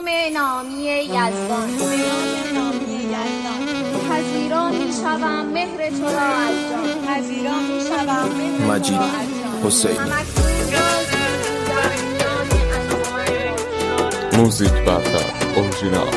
نامی یزدان پذیرا می شوم مهر تو را از جان پذیرا می شوم مهر تو را از جان حسینی موزیک برتر اورجینال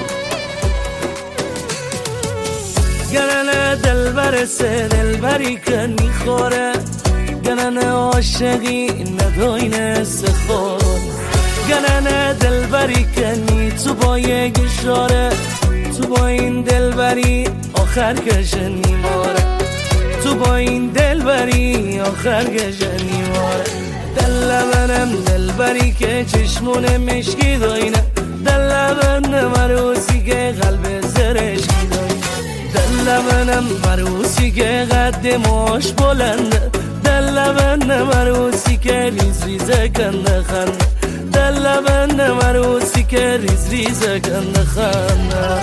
گرنه دل برسه دل بری که میخوره گرنه عاشقی نداینه سخور گرنه دل بری که نی تو با یک اشاره تو با این دل بری آخر کشه نیماره تو با این دل بری آخر کشه نیماره دل منم دل بری که چشمون مشکی داینه دل منم مروسی که قلب زرشکی داینه دل منم مروسی که قد ماش بلنده دل منم مروسی که ریز ریزه کنده خنده دل منم مروسی که ریز ریزه کنده خنده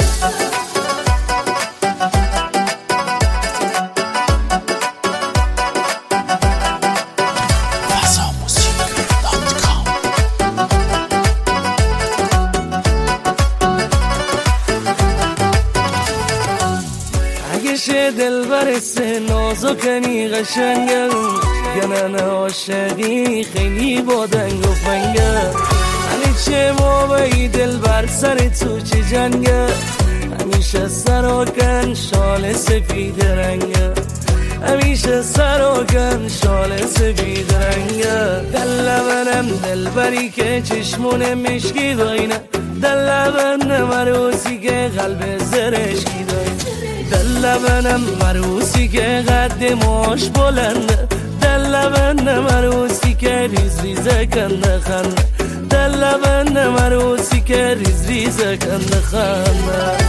دل برسه نازو کنی قشنگه گنن عاشقی خیلی با دنگ و فنگه همی چه موقعی دل بر سر تو چه جنگه همیشه سراکن شال سفید رنگه همیشه سراکن شال سفید رنگه دل منم دل بری که چشمون مشکی داینه دل منم مروسی که قلب زرشکی داینه دل منم مروسی که قد ماش بلنده دل منم مروسی که ریز ریزه کنده خنده دل منم مروسی که ریز ریزه کنده خنده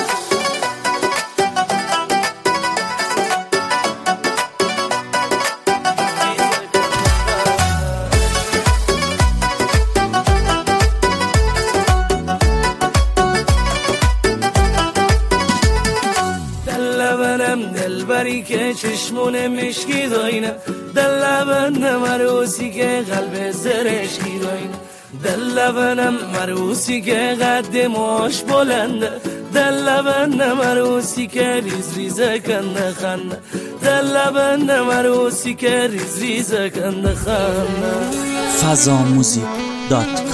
دل بری که چشمون مشکی داینه دل منم مروسی که قلب زرشکی داینه دل منم مروسی که قد ماش بلنده دل منم مروسی که ریز ریزه کنده خنده دل منم مروسی که ریز ریزه کنده خنده fazamuzik.com